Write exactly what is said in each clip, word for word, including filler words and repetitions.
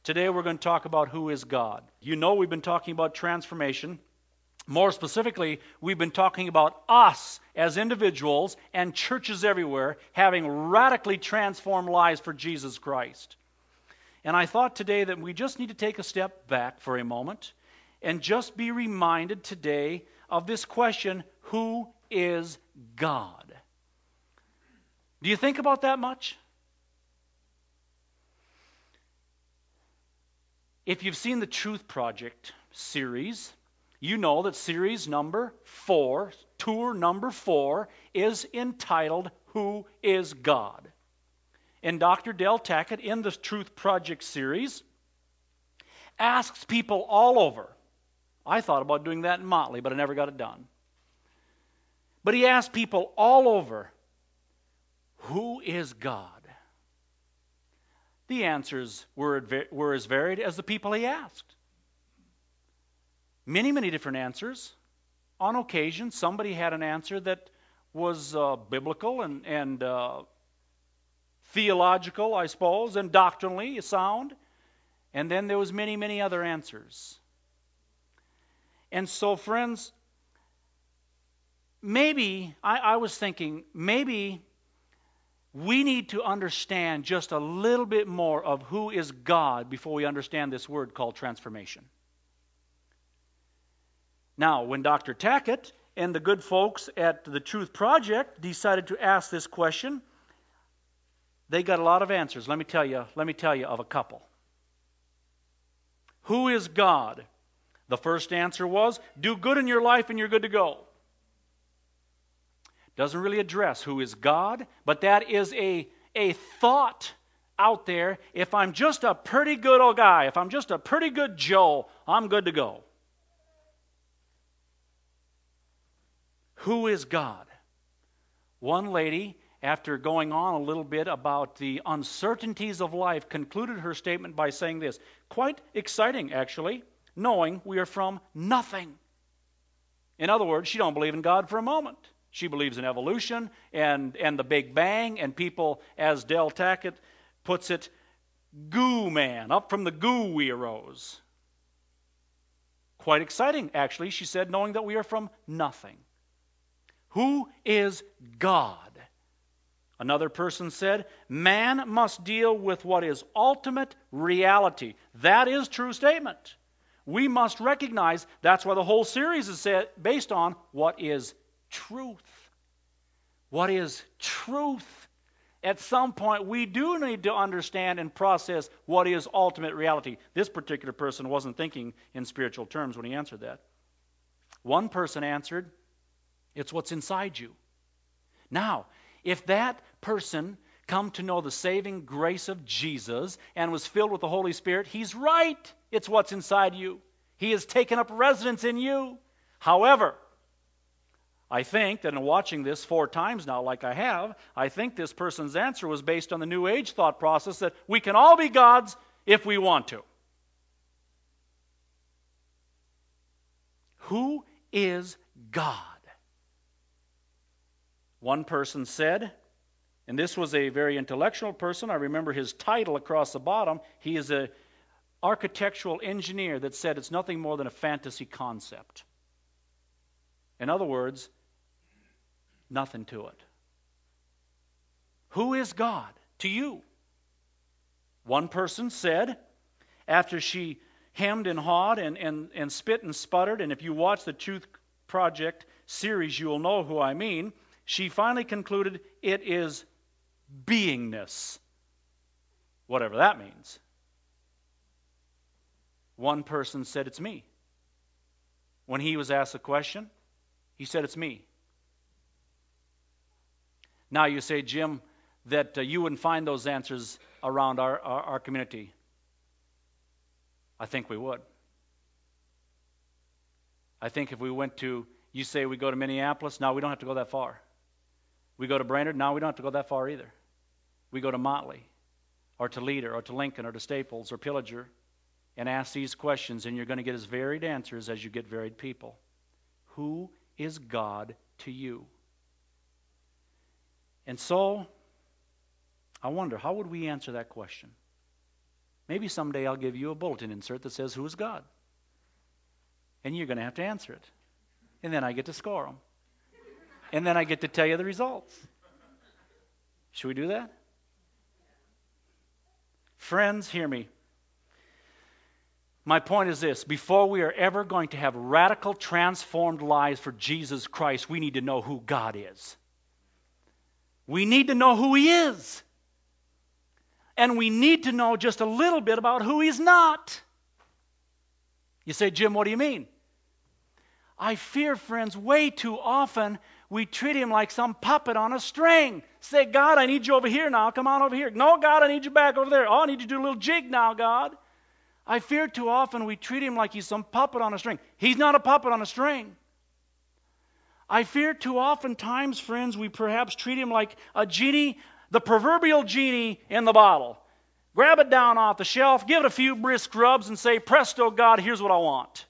Today we're going to talk about who is God. You know we've been talking about transformation. More specifically, we've been talking about us as individuals and churches everywhere having radically transformed lives for Jesus Christ. And I thought today that we just need to take a step back for a moment and just be reminded today of this question, who is God? Do you think about that much? If you've seen the Truth Project series, you know that series number four, tour number four, is entitled, Who is God? And Doctor Del Tackett, in the Truth Project series, asks people all over. I thought about doing that in Motley, but I never got it done. But he asked people all over, who is God? The answers were, were as varied as the people he asked. Many, many different answers. On occasion, somebody had an answer that was uh, biblical and, and uh, theological, I suppose, and doctrinally sound. And then there was many, many other answers. And so, friends, maybe, I, I was thinking, maybe we need to understand just a little bit more of who is God before we understand this word called transformation. Now, when Doctor Tackett and the good folks at the Truth Project decided to ask this question, they got a lot of answers. Let me tell you, let me tell you of a couple. Who is God? The first answer was, do good in your life and you're good to go. Doesn't really address who is God, but that is a, a thought out there. If I'm just a pretty good old guy, if I'm just a pretty good Joe, I'm good to go. Who is God? One lady, after going on a little bit about the uncertainties of life, concluded her statement by saying this. Quite exciting, actually, knowing we are from nothing. In other words, she don't believe in God for a moment. She believes in evolution and, and the Big Bang, and people, as Del Tackett puts it, goo man, up from the goo we arose. Quite exciting, actually, she said, knowing that we are from nothing. Who is God? Another person said, man must deal with what is ultimate reality. That is true statement. We must recognize that's why the whole series is set, based on what is truth. What is truth? At some point, we do need to understand and process what is ultimate reality. This particular person wasn't thinking in spiritual terms when he answered that. One person answered, it's what's inside you. Now, if that person come to know the saving grace of Jesus and was filled with the Holy Spirit, he's right. It's what's inside you. He has taken up residence in you. However, I think that in watching this four times now, like I have, I think this person's answer was based on the New Age thought process that we can all be gods if we want to. Who is God? One person said, and this was a very intellectual person, I remember his title across the bottom, he is an architectural engineer that said it's nothing more than a fantasy concept. In other words, nothing to it. Who is God to you? One person said, after she hemmed and hawed and, and, and spit and sputtered, and if you watch the Truth Project series, you will know who I mean, she finally concluded it is beingness, whatever that means. One person said, it's me. When he was asked a question, he said, it's me. Now you say, Jim, that uh, you wouldn't find those answers around our, our, our community. I think we would. I think if we went to, you say we go to Minneapolis, no, we don't have to go that far. We go to Brainerd, no, we don't have to go that far either. We go to Motley, or to Leader, or to Lincoln, or to Staples, or Pillager, and ask these questions, and you're going to get as varied answers as you get varied people. Who is God to you? And so, I wonder, how would we answer that question? Maybe someday I'll give you a bulletin insert that says, "Who is God?" And you're going to have to answer it. And then I get to score them. And then I get to tell you the results. Should we do that? Friends, hear me. My point is this. Before we are ever going to have radical, transformed lives for Jesus Christ, we need to know who God is. We need to know who He is. And we need to know just a little bit about who He's not. You say, "Jim, what do you mean?" I fear, friends, way too often we treat Him like some puppet on a string. Say, "God, I need you over here now. Come on over here." "No, God, I need you back over there." "Oh, I need you to do a little jig now, God." I fear too often we treat Him like He's some puppet on a string. He's not a puppet on a string. I fear too often times, friends, we perhaps treat Him like a genie, the proverbial genie in the bottle. Grab it down off the shelf, give it a few brisk rubs, and say, "Presto, God, here's what I want."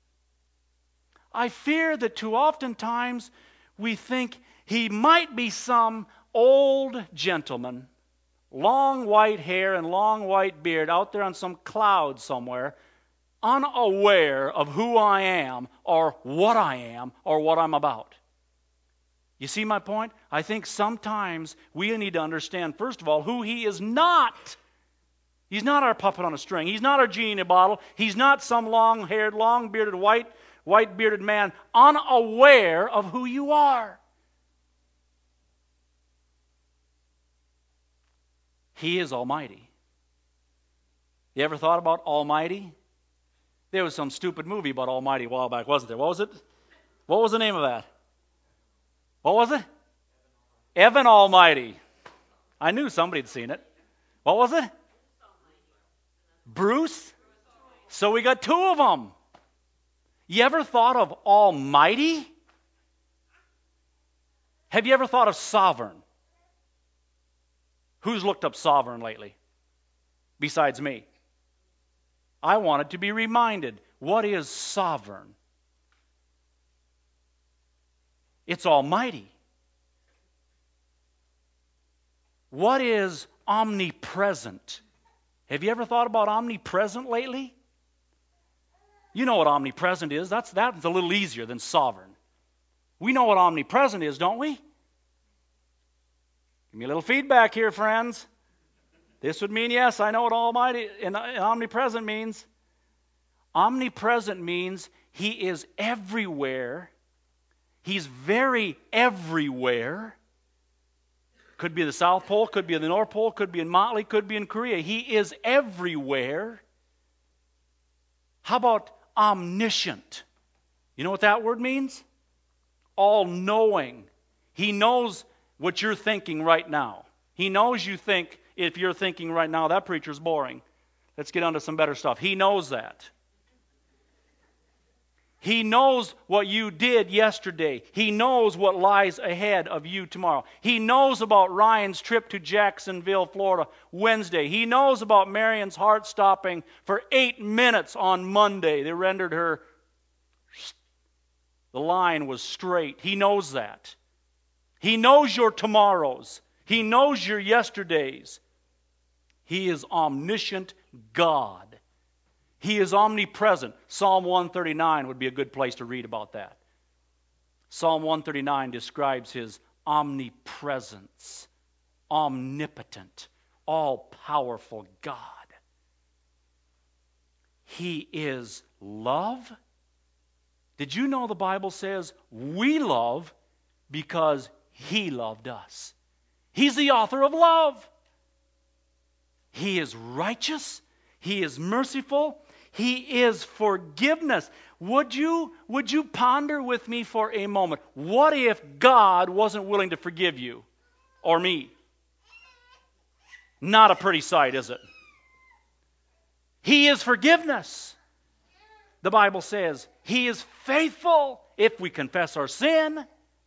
I fear that too often times we think He might be some old gentleman, long white hair and long white beard out there on some cloud somewhere, unaware of who I am or what I am or what I'm about. You see my point? I think sometimes we need to understand, first of all, who He is not. He's not our puppet on a string. He's not our genie in a bottle. He's not some long-haired, long-bearded, white, white-bearded man unaware of who you are. He is Almighty. You ever thought about Almighty? There was some stupid movie about Almighty a while back, wasn't there? What was it? What was the name of that? What was it? Evan Almighty. I knew somebody had seen it. What was it? Bruce? So we got two of them. You ever thought of Almighty? Have you ever thought of sovereign? Who's looked up sovereign lately? Besides me. I wanted to be reminded, what is sovereign? It's Almighty. What is omnipresent? Have you ever thought about omnipresent lately? You know what omnipresent is. That's, that's a little easier than sovereign. We know what omnipresent is, don't we? Give me a little feedback here, friends. This would mean yes, I know what almighty and omnipresent means. Omnipresent means He is everywhere. He's very everywhere. Could be the South Pole, could be in the North Pole, could be in Motley, could be in Korea. He is everywhere. How about omniscient? You know what that word means? All-knowing. He knows what you're thinking right now. He knows you think, if you're thinking right now, that preacher's boring. Let's get on to some better stuff. He knows that. He knows what you did yesterday. He knows what lies ahead of you tomorrow. He knows about Ryan's trip to Jacksonville, Florida, Wednesday. He knows about Marion's heart stopping for eight minutes on Monday. They rendered her, the line was straight. He knows that. He knows your tomorrows. He knows your yesterdays. He is omniscient God. He is omnipresent. Psalm one thirty-nine would be a good place to read about that. Psalm one thirty-nine describes His omnipresence, omnipotent, all-powerful God. He is love. Did you know the Bible says we love because He loved us? He's the author of love. He is righteous. He is merciful. He is forgiveness. Would you, would you ponder with me for a moment? What if God wasn't willing to forgive you or me? Not a pretty sight, is it? He is forgiveness. The Bible says He is faithful if we confess our sin.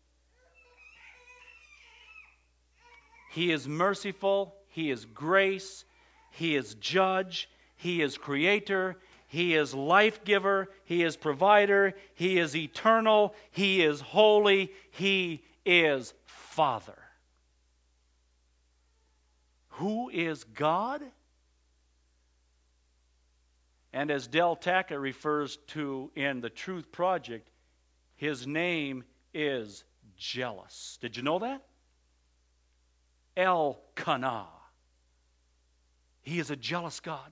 He is merciful. He is grace. He is judge. He is creator. He is life giver. He is provider. He is eternal. He is holy. He is Father. Who is God? And as Del Tackett refers to in the Truth Project, his name is jealous. Did you know that? Elkanah. He is a jealous God.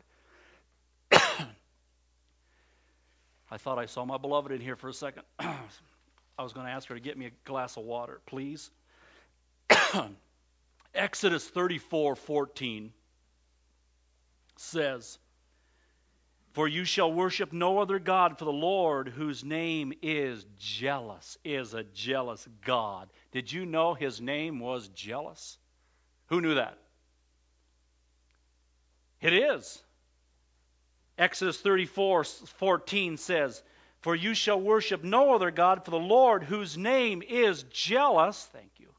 I thought I saw my beloved in here for a second. I was going to ask her to get me a glass of water, please. Exodus thirty-four fourteen says, "For you shall worship no other God, for the Lord, whose name is jealous, is a jealous God." Did you know his name was jealous? Who knew that? It is. Exodus thirty-four fourteen says, "For you shall worship no other God, for the Lord, whose name is jealous." Thank you.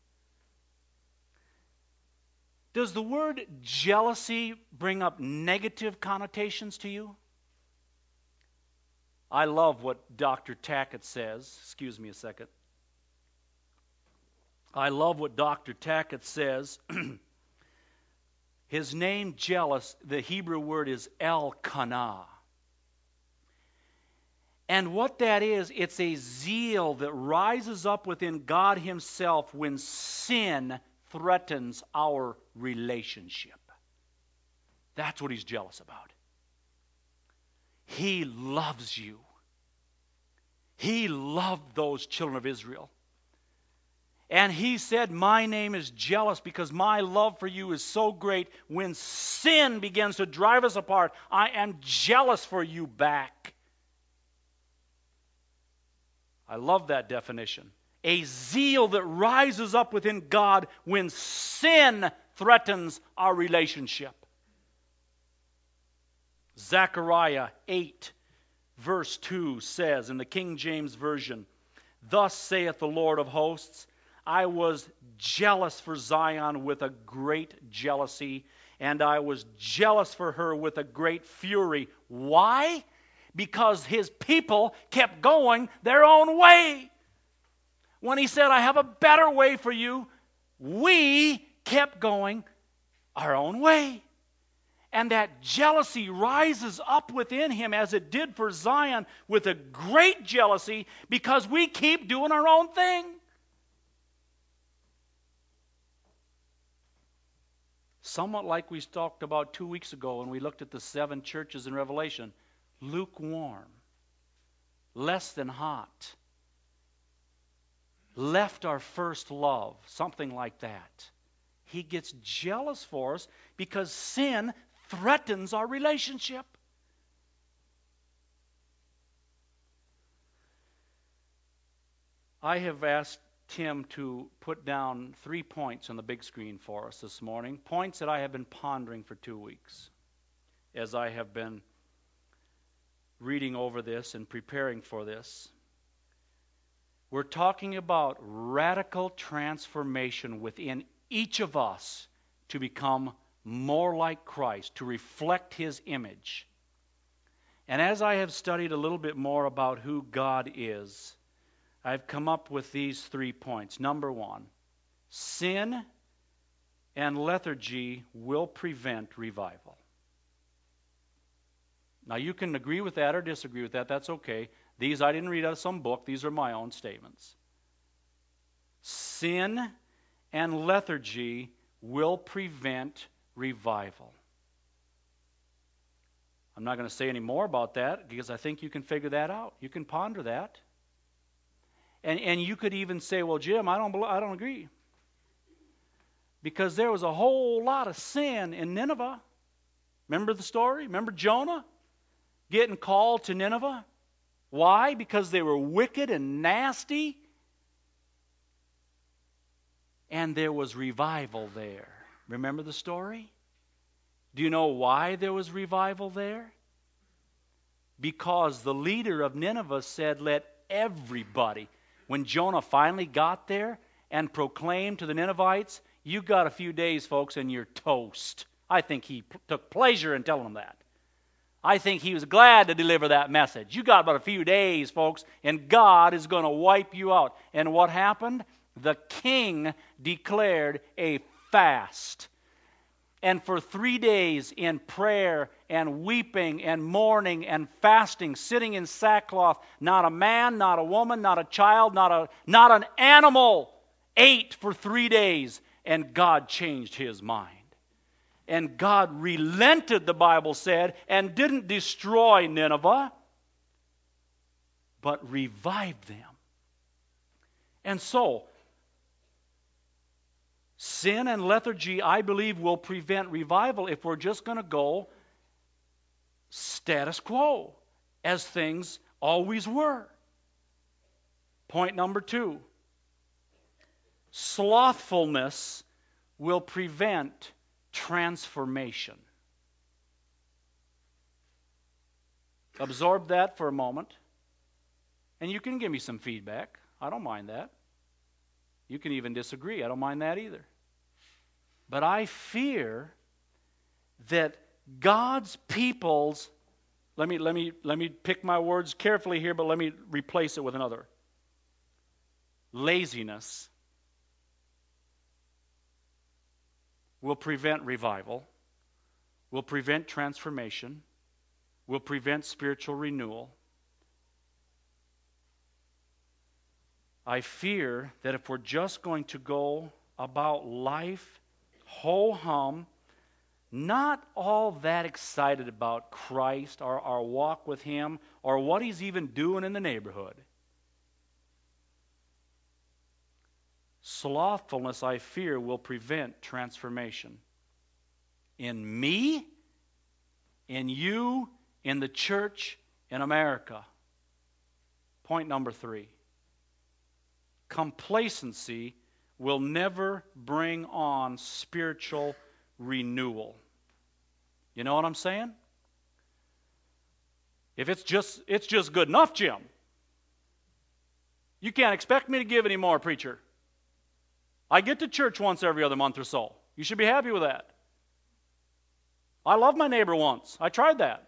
Does the word jealousy bring up negative connotations to you? I love what Doctor Tackett says. Excuse me a second. I love what Doctor Tackett says. His name, jealous, the Hebrew word is Elkanah. And what that is, it's a zeal that rises up within God himself when sin threatens our relationship. That's what he's jealous about. He loves you. He loved those children of Israel. And he said, my name is jealous because my love for you is so great. When sin begins to drive us apart, I am jealous for you back. I love that definition. A zeal that rises up within God when sin threatens our relationship. Zechariah eight, verse two says in the King James Version, "Thus saith the Lord of hosts, I was jealous for Zion with a great jealousy, and I was jealous for her with a great fury." Why? Because his people kept going their own way. When he said, I have a better way for you, we kept going our own way. And that jealousy rises up within him as it did for Zion with a great jealousy because we keep doing our own thing. Somewhat like we talked about two weeks ago when we looked at the seven churches in Revelation. Lukewarm, less than hot, left our first love, something like that. He gets jealous for us because sin threatens our relationship. I have asked Tim to put down three points on the big screen for us this morning, points that I have been pondering for two weeks as I have been reading over this and preparing for this. We're talking about radical transformation within each of us to become more like Christ, to reflect his image. And as I have studied a little bit more about who God is, I've come up with these three points. Number one, sin and lethargy will prevent revival. Now, you can agree with that or disagree with that. That's okay. These I didn't read out of some book. These are my own statements. Sin and lethargy will prevent revival. I'm not going to say any more about that because I think you can figure that out. You can ponder that. And and you could even say, well, Jim, I don't I don't agree. Because there was a whole lot of sin in Nineveh. Remember the story? Remember Jonah getting called to Nineveh? Why? Because they were wicked and nasty. And there was revival there. Remember the story? Do you know why there was revival there? Because the leader of Nineveh said, let everybody. When Jonah finally got there and proclaimed to the Ninevites, you got a few days, folks, and you're toast. I think he p- took pleasure in telling them that. I think he was glad to deliver that message. You got about a few days, folks, and God is going to wipe you out. And what happened? The king declared a fast. And for three days in prayer and weeping and mourning and fasting, sitting in sackcloth, not a man, not a woman, not a child, not a not an animal ate for three days, and God changed his mind. And God relented, the Bible said, and didn't destroy Nineveh, but revived them. And so, sin and lethargy, I believe, will prevent revival if we're just going to go status quo, as things always were. Point number two. Slothfulness will prevent transformation. Absorb that for a moment. And you can give me some feedback. I don't mind that. You can even disagree. I don't mind that either. But I fear that God's people's, let me let me let me pick my words carefully here, but let me replace it with another. Laziness will prevent revival, will prevent transformation, will prevent spiritual renewal. I fear that if we're just going to go about life ho-hum, not all that excited about Christ or our walk with Him or what He's even doing in the neighborhood. Slothfulness, I fear, will prevent transformation in me, in you, in the church, in America. Point number three. Complacency will never bring on spiritual renewal. You know what I'm saying? If it's just it's just good enough, Jim, you can't expect me to give any more, preacher. I get to church once every other month or so. You should be happy with that. I love my neighbor once. I tried that.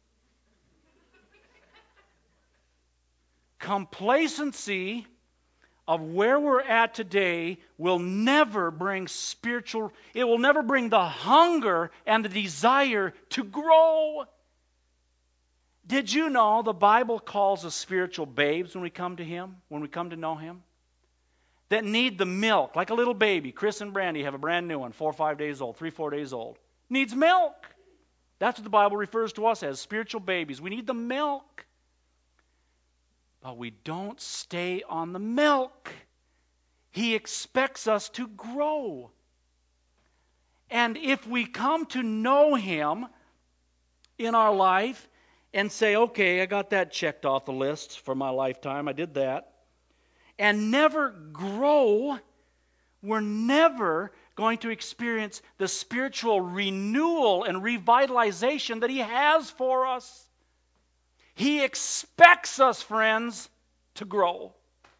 Complacency of where we're at today will never bring spiritual, it will never bring the hunger and the desire to grow. Did you know the Bible calls us spiritual babes when we come to Him, when we come to know Him? That need the milk, like a little baby. Chris and Brandy have a brand new one, four or five days old, three, four days old. Needs milk. That's what the Bible refers to us as, spiritual babies. We need the milk. But we don't stay on the milk. He expects us to grow. And if we come to know Him in our life and say, okay, I got that checked off the list for my lifetime, I did that, and never grow, we're never going to experience the spiritual renewal and revitalization that He has for us. He expects us, friends, to grow.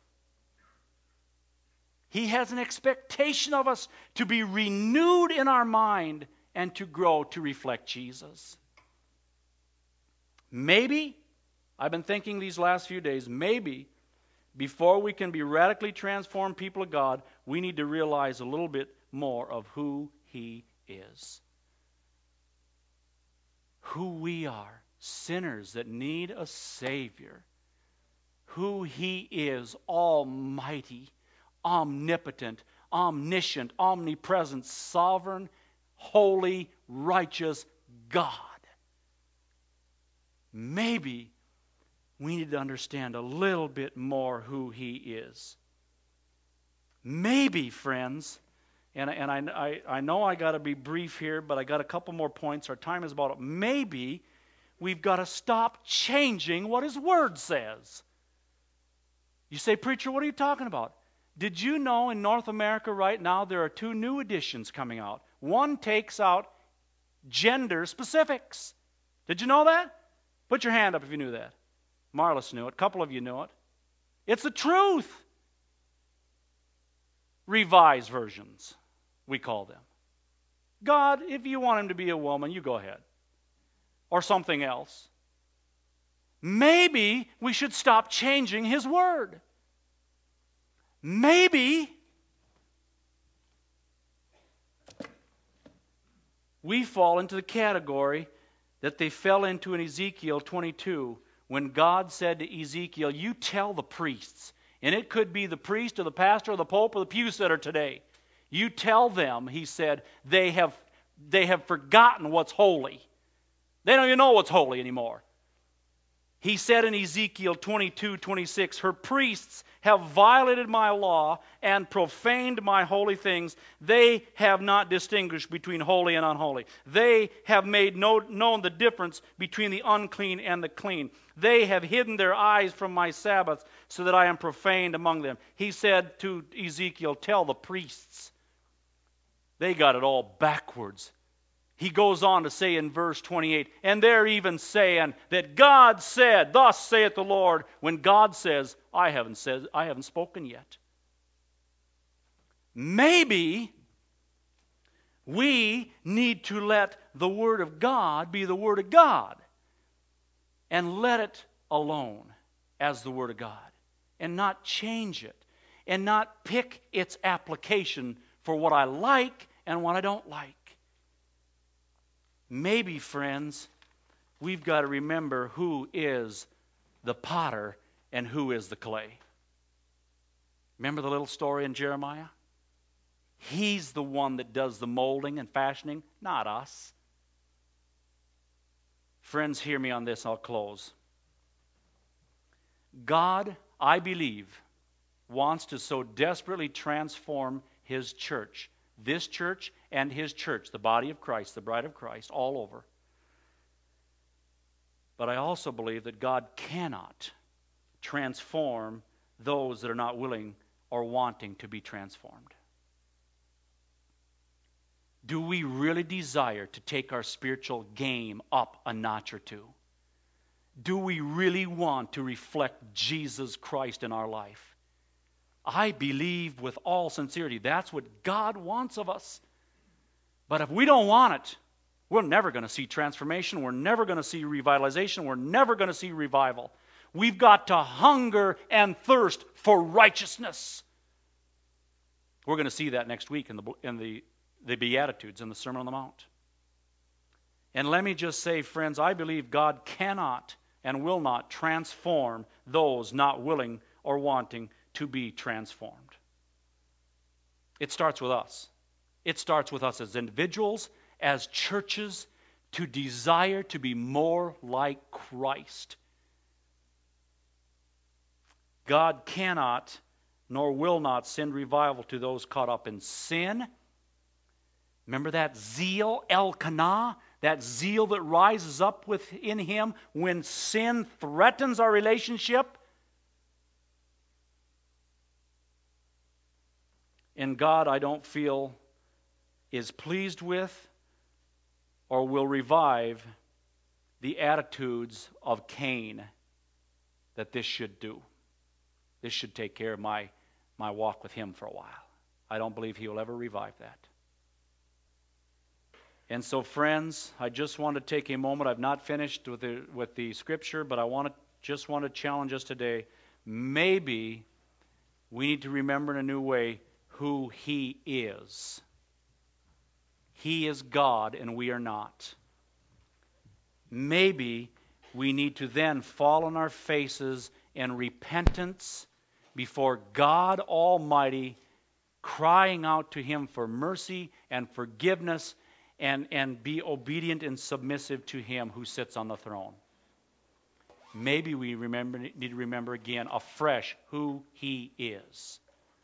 He has an expectation of us to be renewed in our mind and to grow to reflect Jesus. Maybe, I've been thinking these last few days, maybe before we can be radically transformed people of God, we need to realize a little bit more of who He is. Who we are. Sinners that need a Savior. Who He is, almighty, omnipotent, omniscient, omnipresent, sovereign, holy, righteous God. Maybe we need to understand a little bit more who He is. Maybe, friends, and, and I, I, I know I got to be brief here, but I got a couple more points. Our time is about up. Maybe we've got to stop changing what His Word says. You say, preacher, what are you talking about? Did you know in North America right now there are two new editions coming out? One takes out gender specifics. Did you know that? Put your hand up if you knew that. Marlis knew it. A couple of you knew it. It's the truth. Revised versions, we call them. God, if you want him to be a woman, you go ahead. Or something else. Maybe we should stop changing His Word. Maybe we fall into the category that they fell into in Ezekiel twenty-two, when God said to Ezekiel, you tell the priests, and it could be the priest or the pastor or the pope or the pew sitter today, you tell them, he said, they have, they have forgotten what's holy. They don't even know what's holy anymore. He said in Ezekiel twenty-two twenty-six, her priests have violated my law and profaned my holy things. They have not distinguished between holy and unholy. They have made no, known the difference between the unclean and the clean. They have hidden their eyes from my Sabbaths so that I am profaned among them. He said to Ezekiel, tell the priests. They got it all backwards. He goes on to say in verse twenty-eight, and they're even saying that God said, thus saith the Lord, when God says, I haven't said, I haven't spoken yet. Maybe we need to let the Word of God be the Word of God and let it alone as the Word of God and not change it and not pick its application for what I like and what I don't like. Maybe, friends, we've got to remember who is the potter and who is the clay. Remember the little story in Jeremiah? He's the one that does the molding and fashioning, not us. Friends, hear me on this, I'll close. God, I believe, wants to so desperately transform His church, this church and His church, the body of Christ, the bride of Christ, all over. But I also believe that God cannot transform those that are not willing or wanting to be transformed. Do we really desire to take our spiritual game up a notch or two? Do we really want to reflect Jesus Christ in our life? I believe with all sincerity that's what God wants of us. But if we don't want it, we're never going to see transformation. We're never going to see revitalization. We're never going to see revival. We've got to hunger and thirst for righteousness. We're going to see that next week in the in the, the Beatitudes, in the Sermon on the Mount. And let me just say, friends, I believe God cannot and will not transform those not willing or wanting to be transformed. It starts with us. It starts with us as individuals, as churches, to desire to be more like Christ. God cannot nor will not send revival to those caught up in sin. Remember that zeal, Elkanah, that zeal that rises up within him when sin threatens our relationship? And God, I don't feel, is pleased with or will revive the attitudes of Cain that this should do. This should take care of my, my walk with Him for a while. I don't believe He will ever revive that. And so, friends, I just want to take a moment. I've not finished with the, with the Scripture, but I want to just want to challenge us today. Maybe we need to remember in a new way who He is. He is God and we are not. Maybe we need to then fall on our faces in repentance before God Almighty, crying out to Him for mercy and forgiveness, and, and be obedient and submissive to Him who sits on the throne. Maybe we remember, need to remember again afresh who He is.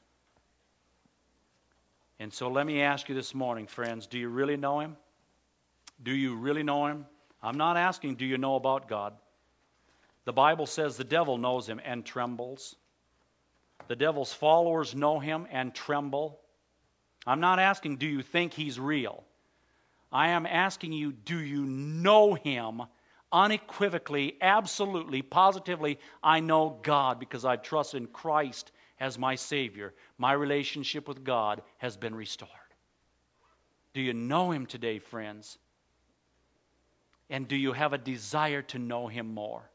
And so let me ask you this morning, friends, do you really know Him? Do you really know Him? I'm not asking, do you know about God? The Bible says the devil knows Him and trembles. The devil's followers know Him and tremble. I'm not asking, do you think He's real? I am asking you, do you know Him unequivocally, absolutely, positively? I know God because I trust in Christ as my Savior. My relationship with God has been restored. Do you know Him today, friends? And do you have a desire to know Him more?